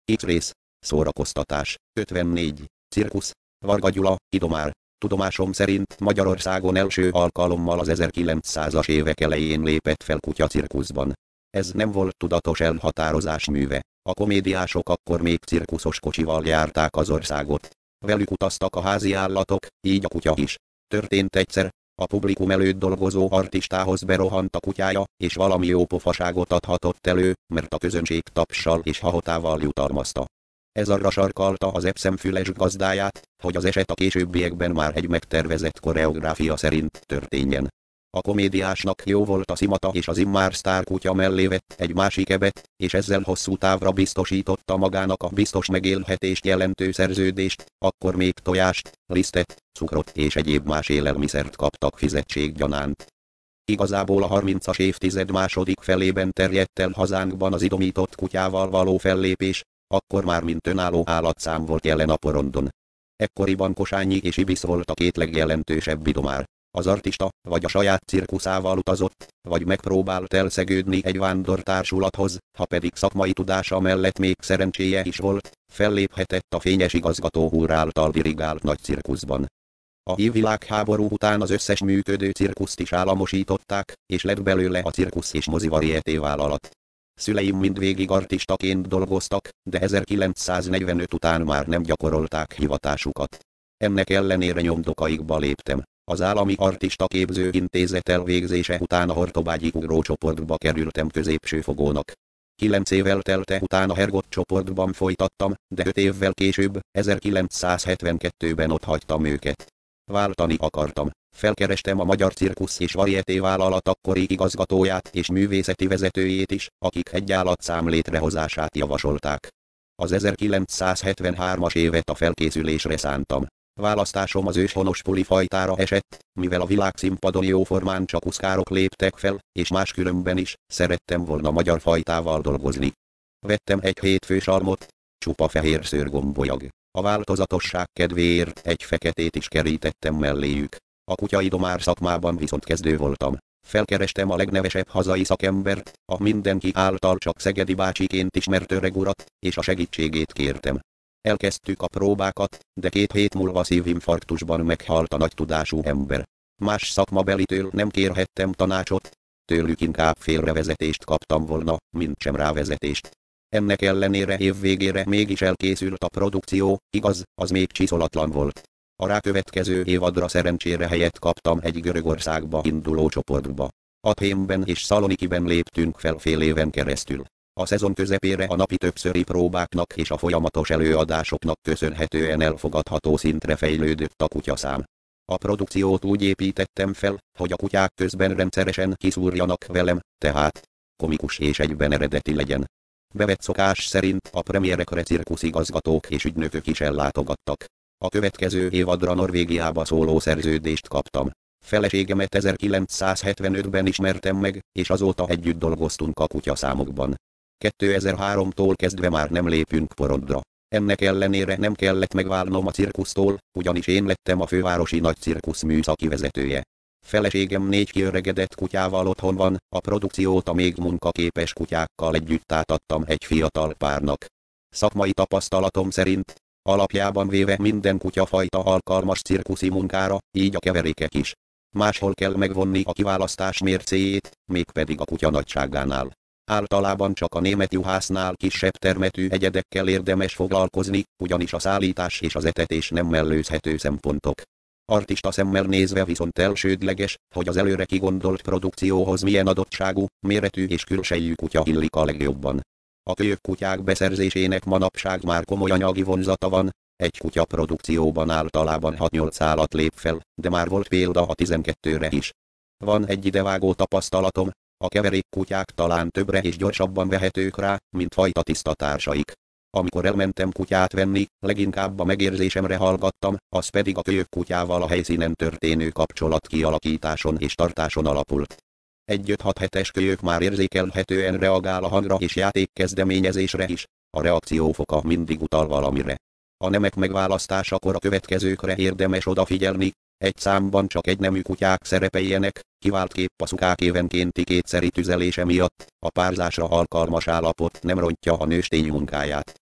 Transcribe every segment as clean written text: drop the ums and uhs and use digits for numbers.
X-rész. Szórakoztatás. 54. Cirkusz. Varga Gyula, Idomár. Tudomásom szerint Magyarországon első alkalommal az 1900-as évek elején lépett fel kutya cirkuszban. Ez nem volt tudatos elhatározás műve. A komédiások akkor még cirkuszos kocsival járták az országot. Velük utaztak a házi állatok, így a kutya is. Történt egyszer, a publikum előtt dolgozó artistához berohant a kutyája, és valami jó pofaságot adhatott elő, mert a közönség tapssal és hahotával jutalmazta. Ez arra sarkalta az epszemfüles gazdáját, hogy az eset a későbbiekben már egy megtervezett koreográfia szerint történjen. A komédiásnak jó volt a szimata, és az immár sztár kutya mellé vett egy másik ebet, és ezzel hosszú távra biztosította magának a biztos megélhetést jelentő szerződést, akkor még tojást, lisztet, cukrot és egyéb más élelmiszert kaptak fizetség-gyanánt. Igazából a 30-as évtized második felében terjedt el hazánkban az idomított kutyával való fellépés, akkor már mint önálló állatszám volt jelen a porondon. Ekkoriban Kosányi és Ibisz volt a két legjelentősebb idomár. Az artista vagy a saját cirkuszával utazott, vagy megpróbált elszegődni egy vándortársulathoz, ha pedig szakmai tudása mellett még szerencséje is volt, felléphetett a fényes igazgató úr által dirigált nagy cirkuszban. A világháború után az összes működő cirkuszt is államosították, és lett belőle a Cirkusz és Mozi Varieté vállalat. Szüleim mindvégig artistaként dolgoztak, de 1945 után már nem gyakorolták hivatásukat. Ennek ellenére nyomdokaikba léptem. Az Állami Artista Képző Intézet elvégzése után a Hortobágyi ugrócsoportba kerültem középsőfogónak. 9 évvel telte után a Hergot csoportban folytattam, de 5 évvel később, 1972-ben otthagytam őket. Váltani akartam. Felkerestem a Magyar Cirkusz és Varieté vállalat akkori igazgatóját és művészeti vezetőjét is, akik egy állatszám létrehozását javasolták. Az 1973-as évet a felkészülésre szántam. Választásom az őshonos pulifajtára esett, mivel a világszínpadon jóformán csak uszkárok léptek fel, és máskülönben is szerettem volna magyar fajtával dolgozni. Vettem egy hétfős almot, csupa fehér szőrgombolyag. A változatosság kedvéért egy feketét is kerítettem melléjük. A kutyaidomár szakmában viszont kezdő voltam. Felkerestem a legnevesebb hazai szakembert, a mindenki által csak Szegedi bácsiként ismert öreg urat, és a segítségét kértem. Elkezdtük a próbákat, de 2 hét múlva szívinfarktusban meghalt a nagy tudású ember. Más szakmabelitől nem kérhettem tanácsot, tőlük inkább félrevezetést kaptam volna, mint sem rávezetést. Ennek ellenére év végére mégis elkészült a produkció, igaz, az még csiszolatlan volt. A rákövetkező évadra szerencsére helyet kaptam egy Görögországba induló csoportba. Athénben és Szalonikiben léptünk fel fél éven keresztül. A szezon közepére a napi többszöri próbáknak és a folyamatos előadásoknak köszönhetően elfogadható szintre fejlődött a kutyaszám. A produkciót úgy építettem fel, hogy a kutyák közben rendszeresen kiszúrjanak velem, tehát komikus és egyben eredeti legyen. Bevett szokás szerint a premierekre cirkuszigazgatók és ügynökök is ellátogattak. A következő évadra Norvégiába szóló szerződést kaptam. Feleségemet 1975-ben ismertem meg, és azóta együtt dolgoztunk a kutyaszámokban. 2003-tól kezdve már nem lépünk porondra. Ennek ellenére nem kellett megválnom a cirkusztól, ugyanis én lettem a fővárosi nagy cirkusz műszaki vezetője. Feleségem 4 kiöregedett kutyával otthon van, a produkciót a még munkaképes kutyákkal együtt átadtam egy fiatal párnak. Szakmai tapasztalatom szerint, alapjában véve minden kutyafajta alkalmas cirkuszi munkára, így a keverékek is. Máshol kell megvonni a kiválasztás mércéjét, mégpedig a kutya nagyságánál. Általában csak a német juhásznál kisebb termetű egyedekkel érdemes foglalkozni, ugyanis a szállítás és az etetés nem mellőzhető szempontok. Artista szemmel nézve viszont elsődleges, hogy az előre kigondolt produkcióhoz milyen adottságú, méretű és külsejű kutya illik a legjobban. A kölyök kutyák beszerzésének manapság már komoly anyagi vonzata van, egy kutya produkcióban általában 6-8 állat lép fel, de már volt példa a 12-re is. Van egy idevágó tapasztalatom, a keverék kutyák talán többre és gyorsabban vehetők rá, mint fajta tiszta társaik. Amikor elmentem kutyát venni, leginkább a megérzésemre hallgattam, az pedig a kölyök kutyával a helyszínen történő kapcsolat kialakításon és tartáson alapult. Egy 5-6 hetes kölyök már érzékelhetően reagál a hangra és játékkezdeményezésre is, a reakciófoka mindig utal valamire. A nemek megválasztásakor a következőkre érdemes odafigyelni: egy számban csak egynemű kutyák szerepeljenek, kiváltképp a szukák évenkénti kétszeri tüzelése miatt, a párzásra alkalmas állapot nem rontja a nőstény munkáját.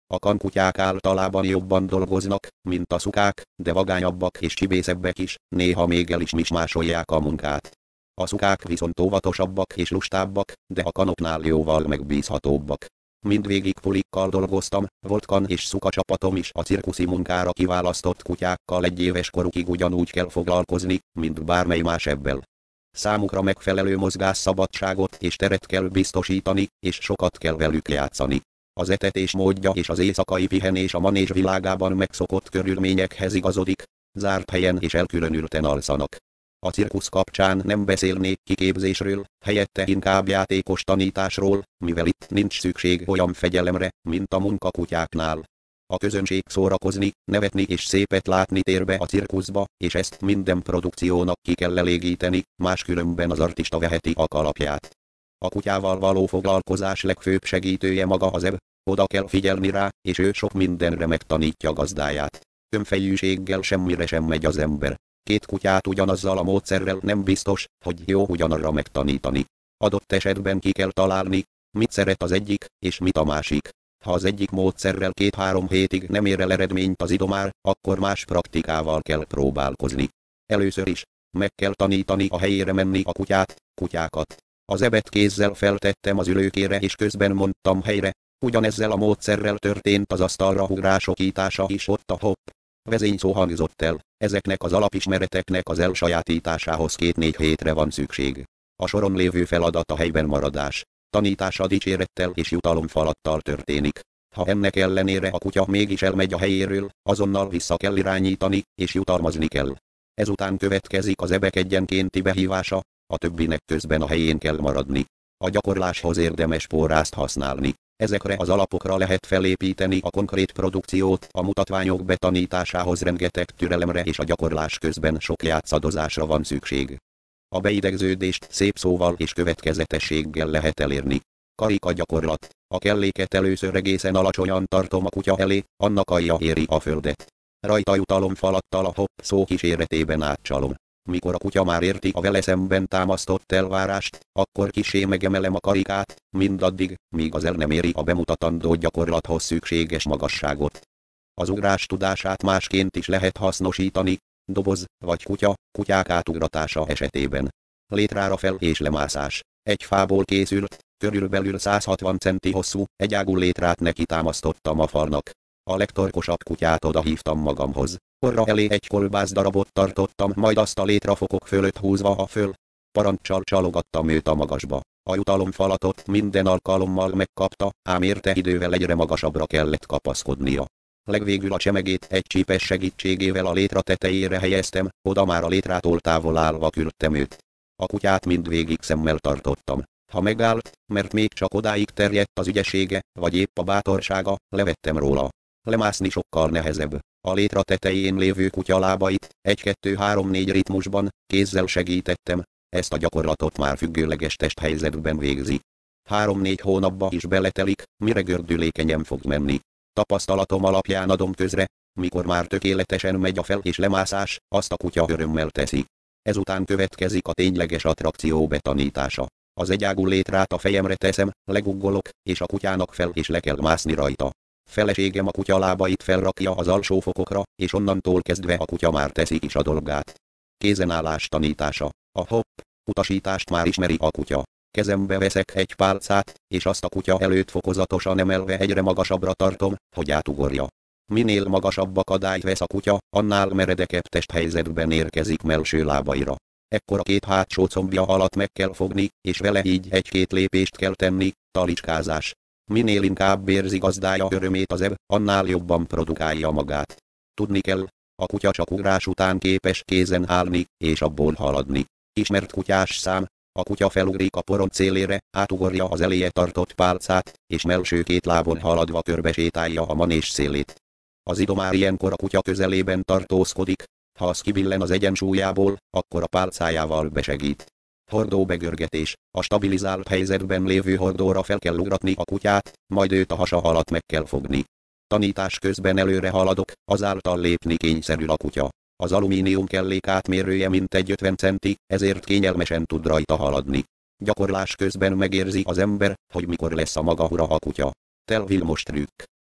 A kankutyák általában jobban dolgoznak, mint a szukák, de vagányabbak és csibészebbek is, néha még el is mismásolják a munkát. A szukák viszont óvatosabbak és lustábbak, de a kanoknál jóval megbízhatóbbak. Mindvégig pulikkal dolgoztam, volt kan és szuka csapatom is, a cirkuszi munkára kiválasztott kutyákkal 1 éves korukig ugyanúgy kell foglalkozni, mint bármely más ebből. Számukra megfelelő mozgásszabadságot és teret kell biztosítani, és sokat kell velük játszani. Az etetés módja és az éjszakai pihenés a manés világában megszokott körülményekhez igazodik, zárt helyen és elkülönülten alszanak. A cirkusz kapcsán nem beszélnék kiképzésről, helyette inkább játékos tanításról, mivel itt nincs szükség olyan fegyelemre, mint a munkakutyáknál. A közönség szórakozni, nevetni és szépet látni tér be a cirkuszba, és ezt minden produkciónak ki kell elégíteni, máskülönben az artista veheti a kalapját. A kutyával való foglalkozás legfőbb segítője maga az ebb, oda kell figyelni rá, és ő sok mindenre megtanítja gazdáját. Önfejűséggel semmire sem megy az ember. 2 kutyát ugyanazzal a módszerrel nem biztos, hogy jó ugyanarra megtanítani. Adott esetben ki kell találni, mit szeret az egyik, és mit a másik. Ha az egyik módszerrel 2-3 hétig nem ér el eredményt az idomár, akkor más praktikával kell próbálkozni. Először is, meg kell tanítani a helyére menni a kutyákat. Az ebet kézzel feltettem az ülőkére és közben mondtam helyre. Ugyanezzel a módszerrel történt az asztalra ugrásokítása is, ott a hopp vezényszó hangzott el. Ezeknek az alapismereteknek az elsajátításához 2-4 hétre van szükség. A soron lévő feladat a helyben maradás. Tanítása dicsérettel és jutalomfalattal történik. Ha ennek ellenére a kutya mégis elmegy a helyéről, azonnal vissza kell irányítani, és jutalmazni kell. Ezután következik az ebek egyenkénti behívása, a többinek közben a helyén kell maradni. A gyakorláshoz érdemes pórázt használni. Ezekre az alapokra lehet felépíteni a konkrét produkciót, a mutatványok betanításához rengeteg türelemre és a gyakorlás közben sok játszadozásra van szükség. A beidegződést szép szóval és következetességgel lehet elérni. Karika gyakorlat. A kelléket először egészen alacsonyan tartom a kutya elé, annak alja éri a földet. Rajta jutalomfalattal a hopp szó kíséretében átcsalom. Mikor a kutya már érti a vele szemben támasztott elvárást, akkor kissé megemelem a karikát, mindaddig, míg az el nem éri a bemutatandó gyakorlathoz szükséges magasságot. Az ugrás tudását másként is lehet hasznosítani, doboz vagy kutyák átugratása esetében. Létrára fel és lemászás. Egy fából készült, körülbelül 160 centi hosszú, egyágú létrát neki támasztottam a falnak. A legtorkosabb kutyát odahívtam magamhoz. Orra elé egy kolbászdarabot tartottam, majd azt a létrafokok fölött húzva a föl parancsal csalogattam őt a magasba. A jutalomfalatot minden alkalommal megkapta, ám érte idővel egyre magasabbra kellett kapaszkodnia. Legvégül a csemegét egy csípes segítségével a létra tetejére helyeztem, oda már a létrától távol állva küldtem őt. A kutyát mindvégig szemmel tartottam. Ha megállt, mert még csak odáig terjedt az ügyessége, vagy épp a bátorsága, levettem róla. Lemászni sokkal nehezebb. A létra tetején lévő kutya lábait 1-2-3-4 ritmusban kézzel segítettem, ezt a gyakorlatot már függőleges testhelyzetben végzi. 3-4 hónapba is beletelik, mire gördülékenyen fog menni. Tapasztalatom alapján adom közre, mikor már tökéletesen megy a fel- és lemászás, azt a kutya örömmel teszi. Ezután következik a tényleges attrakció betanítása. Az egyágú létrát a fejemre teszem, leguggolok, és a kutyának fel és le kell mászni rajta. Feleségem a kutya lábait felrakja az alsó fokokra, és onnantól kezdve a kutya már teszi is a dolgát. Kézenállás tanítása. A hopp utasítást már ismeri a kutya. Kezembe veszek egy pálcát, és azt a kutya előtt fokozatosan emelve egyre magasabbra tartom, hogy átugorja. Minél magasabb akadályt vesz a kutya, annál meredekebb testhelyzetben érkezik mellső lábaira. Ekkor a 2 hátsó combja alatt meg kell fogni, és vele így 1-2 lépést kell tenni, talicskázás. Minél inkább érzi gazdája örömét az ebb, annál jobban produkálja magát. Tudni kell, a kutya csak ugrás után képes kézen állni, és abból haladni. Ismert kutyás szám, a kutya felugrik a poron szélére, átugorja az eléje tartott pálcát, és mellső 2 lábon haladva körbesétálja a manés szélét. Az idomár ilyenkor a kutya közelében tartózkodik, ha az kibillen az egyensúlyából, akkor a pálcájával besegít. Hordóbegörgetés. A stabilizált helyzetben lévő hordóra fel kell ugratni a kutyát, majd őt a hasa alatt meg kell fogni. Tanítás közben előre haladok, azáltal lépni kényszerül a kutya. Az alumínium kellék átmérője mintegy 50 centi, ezért kényelmesen tud rajta haladni. Gyakorlás közben megérzi az ember, hogy mikor lesz a maga ura a kutya. Tel Vilmos trükk.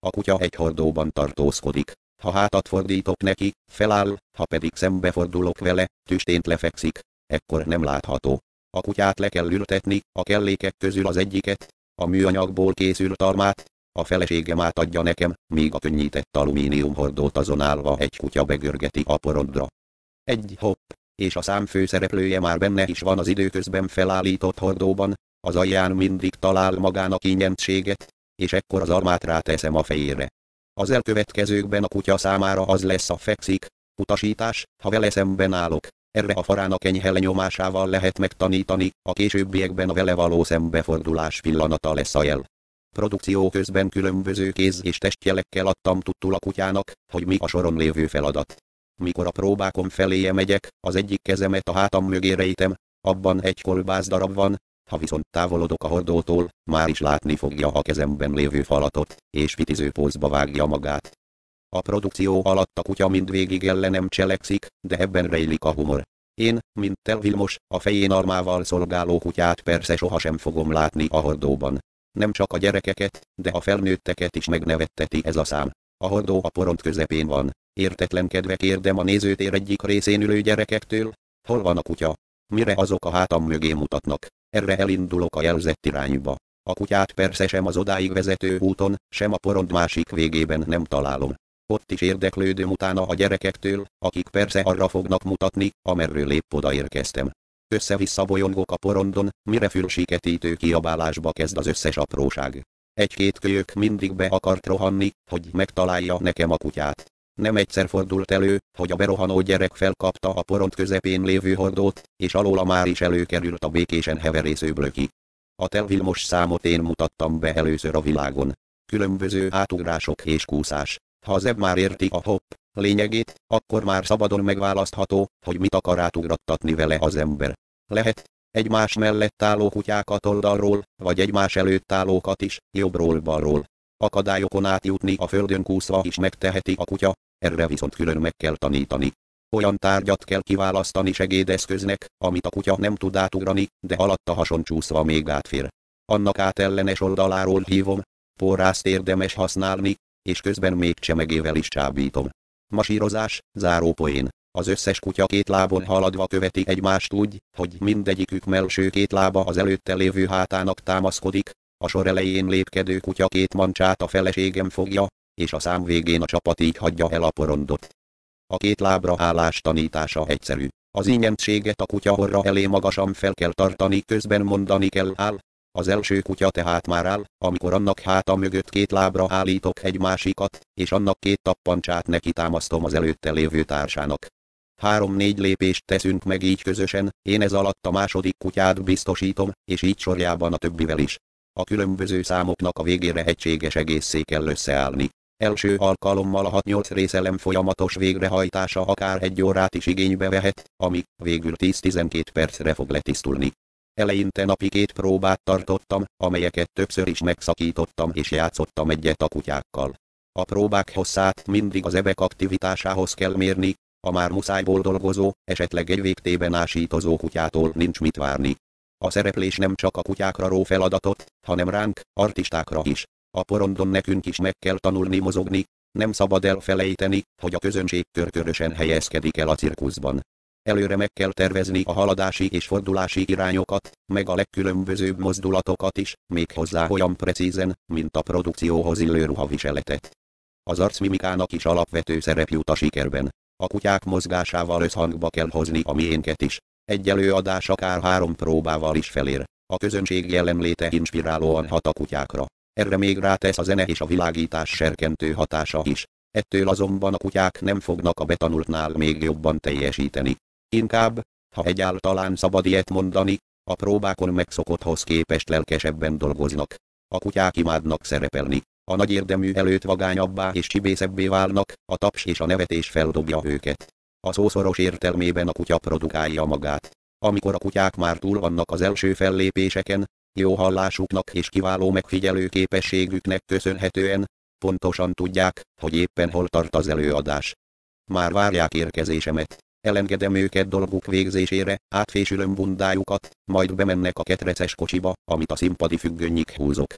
A kutya egy hordóban tartózkodik. Ha hátat fordítok neki, feláll, ha pedig szembefordulok vele, tüstént lefekszik, ekkor nem látható. A kutyát le kell ültetni, a kellékek közül az egyiket, a műanyagból készült almát, a feleségem átadja nekem, míg a könnyített alumínium hordót azon állva egy kutya begörgeti a porondra. Egy hopp, és a szám főszereplője már benne is van az időközben felállított hordóban, az alján mindig talál magának ingyenséget, és ekkor az almát ráteszem a fejére. Az elkövetkezőkben a kutya számára az lesz a fekszik utasítás, ha vele szemben állok. Erre a farának enyhe lenyomásával lehet megtanítani, a későbbiekben a vele való szembefordulás pillanata lesz a jel. Produkció közben különböző kéz- és testjelekkel adtam tudtul a kutyának, hogy mi a soron lévő feladat. Mikor a próbákon feléje megyek, az egyik kezemet a hátam mögé rejtem, abban egy kolbász darab van, ha viszont távolodok a hordótól, már is látni fogja a kezemben lévő falatot, és pitiző pózba vágja magát. A produkció alatt a kutya mindvégig ellenem cselekszik, de ebben rejlik a humor. Én, mint Tel Vilmos, a fején almával szolgáló kutyát persze sohasem fogom látni a hordóban. Nem csak a gyerekeket, de a felnőtteket is megnevetteti ez a szám. A hordó a porond közepén van. Értetlenkedve kérdem a nézőtér egyik részén ülő gyerekektől, hol van a kutya? Mire azok a hátam mögé mutatnak. Erre elindulok a jelzett irányba. A kutyát persze sem az odáig vezető úton, sem a porond másik végében nem találom. Ott is érdeklődöm utána a gyerekektől, akik persze arra fognak mutatni, amerről épp odaérkeztem. Össze-vissza bolyongok a porondon, mire fülsiketítő kiabálásba kezd az összes apróság. Egy-két kölyök mindig be akart rohanni, hogy megtalálja nekem a kutyát. Nem egyszer fordult elő, hogy a berohanó gyerek felkapta a porond közepén lévő hordót, és alóla már is előkerült a békésen heverésző Blöki. A Tel Vilmos számot én mutattam be először a világon. Különböző átugrások és kúszás. Ha az ebb már érti a hopp lényegét, akkor már szabadon megválasztható, hogy mit akar átugrattatni vele az ember. Lehet egymás mellett álló kutyákat oldalról, vagy egymás előtt állókat is, jobbról-balról. Akadályokon átjutni a földön kúszva is megteheti a kutya, erre viszont külön meg kell tanítani. Olyan tárgyat kell kiválasztani segédeszköznek, amit a kutya nem tud átugrani, de alatta hason csúszva még átfér. Annak átellenes oldaláról hívom, porrászt érdemes használni, és közben még csemegével is csábítom. Masírozás, zárópoén. Az összes kutya két lábon haladva követi egymást úgy, hogy mindegyikük mellső két lába az előtte lévő hátának támaszkodik, a sor elején lépkedő kutya két mancsát a feleségem fogja, és a szám végén a csapat így hagyja el a porondot. A két lábra állás tanítása egyszerű. Az ingyenséget a kutya orra elé magasan fel kell tartani, közben mondani kell áll. Az első kutya tehát már áll, amikor annak háta mögött két lábra állítok egy másikat, és annak két tappancsát neki támasztom az előtte lévő társának. 3-4 lépést teszünk meg így közösen, én ez alatt a második kutyát biztosítom, és így sorjában a többivel is. A különböző számoknak a végére egységes egészé kell összeállni. Első alkalommal a 6-8 részelem folyamatos végrehajtása akár 1 órát is igénybe vehet, ami végül 10-12 percre fog letisztulni. Eleinte napi 2 próbát tartottam, amelyeket többször is megszakítottam és játszottam egyet a kutyákkal. A próbák hosszát mindig az ebek aktivitásához kell mérni, a már muszájból dolgozó, esetleg egy végtében ásítozó kutyától nincs mit várni. A szereplés nem csak a kutyákra ró feladatot, hanem ránk, artistákra is. A porondon nekünk is meg kell tanulni mozogni, nem szabad elfelejteni, hogy a közönség körkörösen helyezkedik el a cirkuszban. Előre meg kell tervezni a haladási és fordulási irányokat, meg a legkülönbözőbb mozdulatokat is, méghozzá olyan precízen, mint a produkcióhoz illő ruhaviseletet. Az arcmimikának is alapvető szerep jut a sikerben. A kutyák mozgásával összhangba kell hozni a miénket is. Egy előadás akár 3 próbával is felér. A közönség jelenléte inspirálóan hat a kutyákra. Erre még rátesz a zene és a világítás serkentő hatása is. Ettől azonban a kutyák nem fognak a betanultnál még jobban teljesíteni. Inkább, ha egyáltalán szabad ilyet mondani, a próbákon megszokotthoz képest lelkesebben dolgoznak. A kutyák imádnak szerepelni. A nagy érdemű előtt vagányabbá és csibészebbé válnak, a taps és a nevetés feldobja őket. A szószoros értelmében a kutya produkálja magát. Amikor a kutyák már túl vannak az első fellépéseken, jó hallásuknak és kiváló megfigyelő képességüknek köszönhetően, pontosan tudják, hogy éppen hol tart az előadás. Már várják érkezésemet. Elengedem őket dolguk végzésére, átfésülöm bundájukat, majd bemennek a ketreces kocsiba, amit a színpadi függönyig húzok.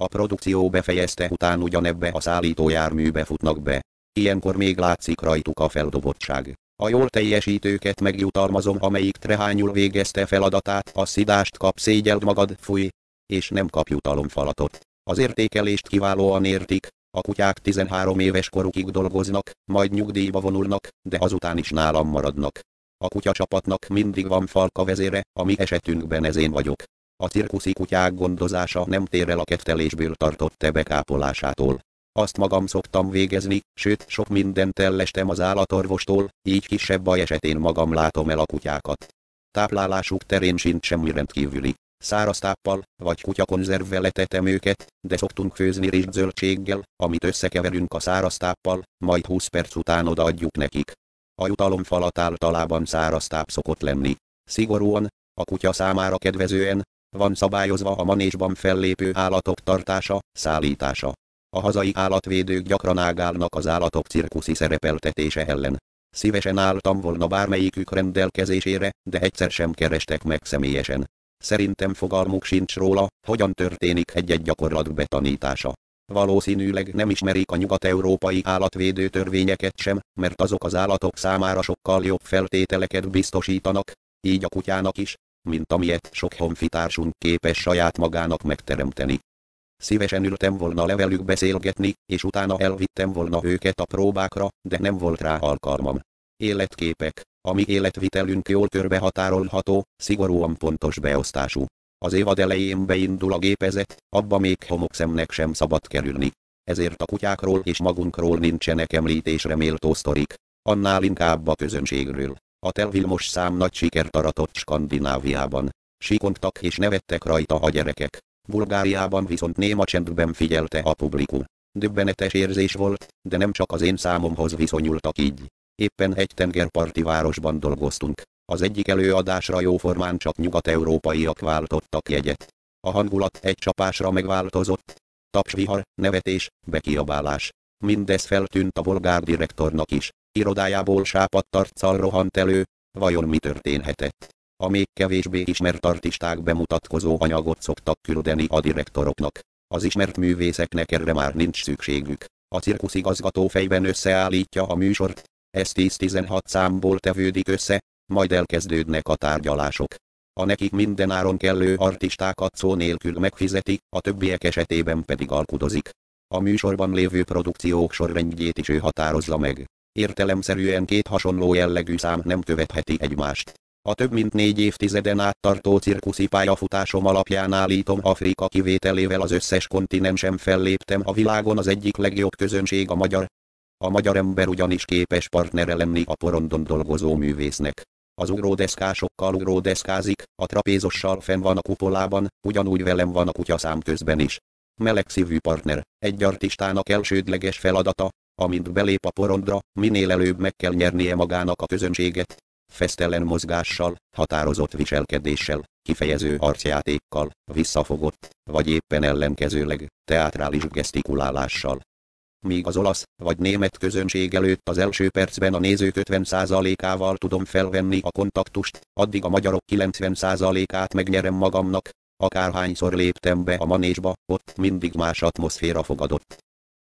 A produkció befejezte után ugyanebbe a szállítójárműbe futnak be. Ilyenkor még látszik rajtuk a feldobottság. A jól teljesítőket megjutalmazom, amelyik trehányul végezte feladatát, a szidást kap, szégyeld magad, fúj, és nem kap jutalomfalatot. Az értékelést kiválóan értik, a kutyák 13 éves korukig dolgoznak, majd nyugdíjba vonulnak, de azután is nálam maradnak. A kutyacsapatnak mindig van falka vezére, a mi esetünkben ez én vagyok. A cirkuszi kutyák gondozása nem tér el a kettelésből tartott tebek ápolásától. Azt magam szoktam végezni, sőt sok mindent ellestem az állatorvostól, így kisebb baj esetén magam látom el a kutyákat. Táplálásuk terén sincs semmi rendkívüli. Száraz táppal, vagy kutyakonzervvel etetem őket, de szoktunk főzni rizszöldséggel, amit összekeverünk a száraz táppal, majd 20 perc után odaadjuk nekik. A jutalomfalat általában száraz táp szokott lenni. Szigorúan, a kutya számára kedvezően, van szabályozva a manésban fellépő állatok tartása, szállítása. A hazai állatvédők gyakran ágálnak az állatok cirkuszi szerepeltetése ellen. Szívesen álltam volna bármelyikük rendelkezésére, de egyszer sem kerestek meg személyesen. Szerintem fogalmuk sincs róla, hogyan történik egy-egy gyakorlat betanítása. Valószínűleg nem ismerik a nyugat-európai állatvédő törvényeket sem, mert azok az állatok számára sokkal jobb feltételeket biztosítanak, így a kutyának is, mint amilyet sok honfitársunk képes saját magának megteremteni. Szívesen ültem volna le velük beszélgetni, és utána elvittem volna őket a próbákra, de nem volt rá alkalmam. Életképek. A mi életvitelünk jól körbehatárolható, szigorúan pontos beosztású. Az évad elején beindul a gépezet, abba még homokszemnek sem szabad kerülni. Ezért a kutyákról és magunkról nincsenek említésre méltó sztorik. Annál inkább a közönségről. A Telvilmos szám nagy sikert aratott Skandináviában. Sikongtak és nevettek rajta a gyerekek. Bulgáriában viszont néma csendben figyelte a publikum. Döbbenetes érzés volt, de nem csak az én számomhoz viszonyultak így. Éppen egy tengerparti városban dolgoztunk. Az egyik előadásra jóformán csak nyugat-európaiak váltottak jegyet. A hangulat egy csapásra megváltozott. Tapsvihar, nevetés, bekiabálás. Mindez feltűnt a bolgár direktornak is. Irodájából sápadt arccal rohant elő, vajon mi történhetett? A még kevésbé ismert artisták bemutatkozó anyagot szoktak küldeni a direktoroknak. Az ismert művészeknek erre már nincs szükségük. A cirkuszigazgató fejben összeállítja a műsort, ez 10-16 számból tevődik össze, majd elkezdődnek a tárgyalások. A nekik mindenáron kellő artistákat szó nélkül megfizeti, a többiek esetében pedig alkudozik. A műsorban lévő produkciók sorrendjét is ő határozza meg. Értelemszerűen két hasonló jellegű szám nem követheti egymást. A több mint 4 évtizeden át tartó cirkuszi pályafutásom alapján állítom, Afrika kivételével az összes kontinensen felléptem a világon, az egyik legjobb közönség a magyar. A magyar ember ugyanis képes partnere lenni a porondon dolgozó művésznek. Az ugródeszkásokkal ugródeszkázik, a trapézossal fenn van a kupolában, ugyanúgy velem van a kutyaszám közben is. Melegszívű partner, egy artistának elsődleges feladata, amint belép a porondra, minél előbb meg kell nyernie magának a közönséget. Fesztelen mozgással, határozott viselkedéssel, kifejező arcjátékkal, visszafogott, vagy éppen ellenkezőleg, teátrális gesztikulálással. Míg az olasz vagy német közönség előtt az első percben a nézők 50%-ával tudom felvenni a kontaktust, addig a magyarok 90%-át megnyerem magamnak. Akárhányszor léptem be a manésba, ott mindig más atmoszféra fogadott.